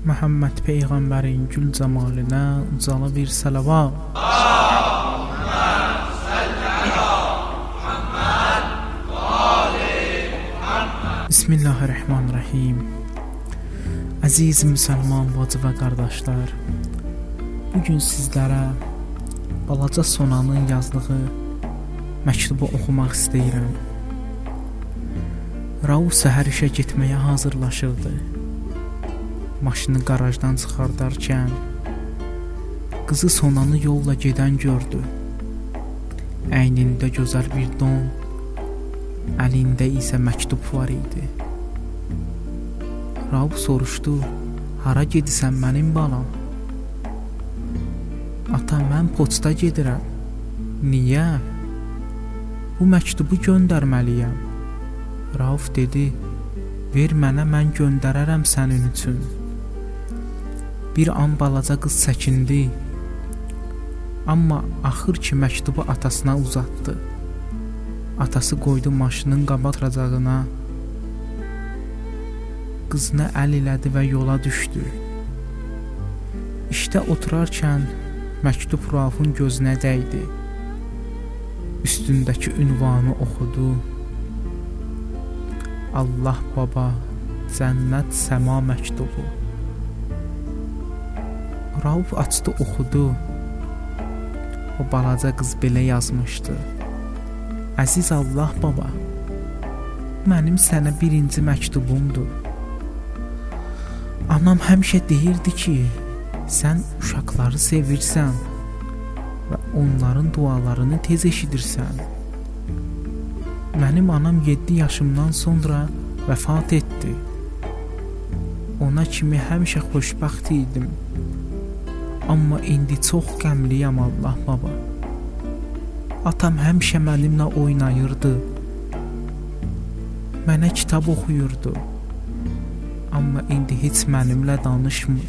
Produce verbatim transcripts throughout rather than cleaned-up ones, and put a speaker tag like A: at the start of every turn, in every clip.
A: Məhəmməd Peyğəmbərin gül cəmalinə ucala bir salavat. Bismillahirrahmanirrahim. Əziz müsəlman bacı və qardaşlar, bugün sizlərə balaca Sonanın yazdığı məktubu oxumaq istəyirəm. Rauf səhər işə getməyə hazırlaşırdı. Maşını qarajdan çıxardarkən qızı Sonanı yolla gedən gördü. Əynində gözəl bir don, əlində isə məktub var idi. Rauf soruşdu: "Hara gedirsən mənim balam?" "Ata, mən poçta gedirəm." "Niyə?" "Bu məktubu göndərməliyəm." Rauf dedi: "Ver mənə, mən göndərərəm sənin üçün." Bir an balaca qız çəkindi, amma axır ki məktubu atasına uzatdı. Atası qoydu maşının qabaq racağına. Qızına əl elədi və yola düşdü. İşdə oturarkən məktub Raufun gözünə dəydi. Üstündəki ünvanı oxudu. Allah baba, cənnət səma məktubu. Rauf açdı, oxudu. O balaca qız belə yazmışdı: "Əziz Allah baba, mənim sənə birinci məktubumdur. Anam həmişə deyirdi ki, sən uşaqları sevirsən və onların dualarını tez eşidirsən. Mənim anam yeddi yaşımdan sonra vəfat etdi. Ona kimi həmişə xoşbəxt idim. Amma indi çox qəmliyəm Allah baba. Atam həmişə mənimlə oynayırdı. Mənə kitab oxuyurdu. Amma indi heç mənimlə danışmır.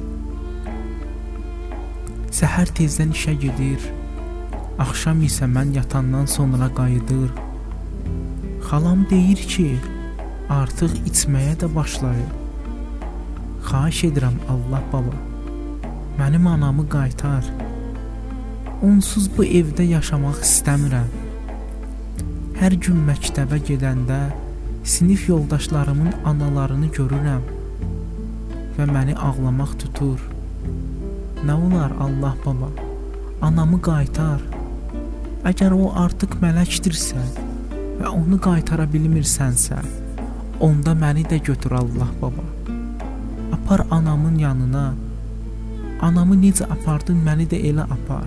A: Səhər tezdən işə gedir, axşam isə mən yatandan sonra qayıdır. Xalam deyir ki, artıq içməyə də başlayır. Xahiş edirəm Allah baba, mənim anamı qaytar. Onsuz bu evdə yaşamaq istəmirəm. Hər gün məktəbə gedəndə sinif yoldaşlarımın analarını görürəm və məni ağlamaq tutur. Nə olar Allah baba, anamı qaytar. Əgər o artıq mələkdirsə və onu qaytara bilmirsənsə, onda məni də götür Allah baba. Apar anamın yanına. Anamı necə apardın, məni də elə apar.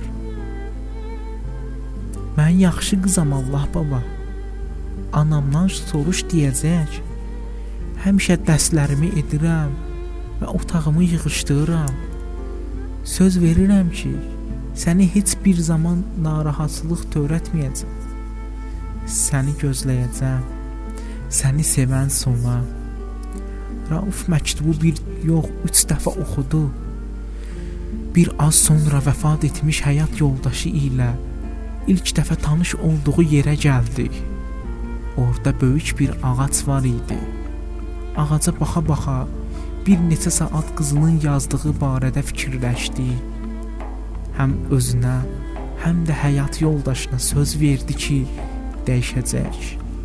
A: Mən yaxşı qızam Allah baba. Anamdan soruş deyəcək. Həmişə dərslərimi edirəm və otağımı yığışdırıram. Söz verirəm ki, səni heç bir zaman narahatlıq törətməyəcəm. Səni gözləyəcəm. Səni sevən Sona. Rauf məktubu bir yox, üç dəfə oxudu. Bir az sonra vəfat etmiş həyat yoldaşı ilə ilk dəfə tanış olduğu yerə gəldi. Orada böyük bir ağac var idi. Ağaca baxa-baxa bir neçə saat qızının yazdığı barədə fikirləşdi. Həm özünə, həm də həyat yoldaşına söz verdi ki, dəyişəcək.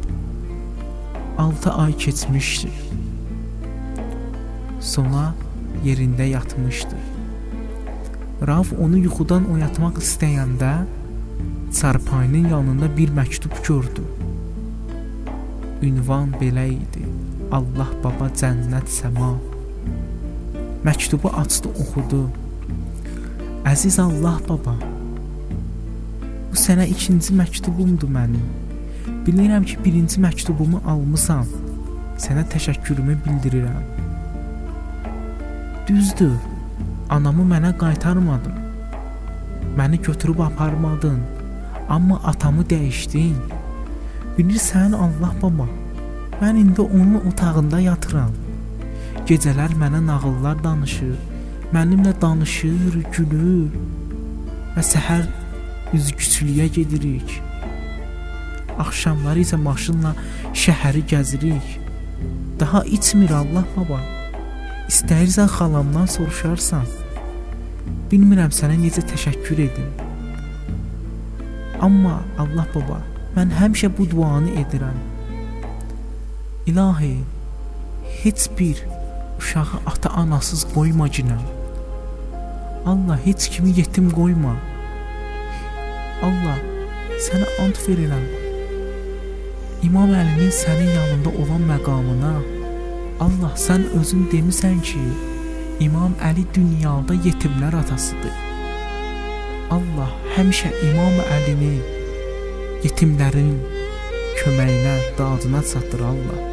A: Altı ay keçmişdi. Sona yerində yatmışdı. Rauf onu yuxudan oyatmaq istəyəndə çarpayının yanında bir məktub gördü. Ünvan belə idi: Allah baba, cənnət səma. Məktubu açdı, oxudu. Əziz Allah baba, bu sənə ikinci məktubumdur mənim. Bilirəm ki, birinci məktubumu almısan. Sənə təşəkkürümü bildirirəm. Düzdür, anamı mənə qaytarmadın. Məni götürüb aparmadın. Amma atamı dəyişdin. Bilirsən Allah baba, mən indi onun otağında yatıram. Gecələr mənə nağıllar danışır, mənimlə danışır, gülür və səhər üzgüçülüyə gedirik. Axşamları isə maşınla şəhəri gəzirik. Daha içmir Allah baba. İstəyirsən xalamdan soruşarsan. Bilmirəm sənə necə təşəkkür edim. Amma Allah baba, mən həmişə bu duanı edirəm. İlahi, heç bir uşağı ata-anasız qoyma cinəm. Allah, heç kimi yetim qoyma. Allah, sənə ant verirəm. İmam Əlinin sənin yanında olan məqamına, Allah, sən özün demisən ki, İmam Əli dünyada yetimlər atasıdır. Allah, həmişə İmam Əlini yetimlərin köməyinə, dadına çatdır Allah.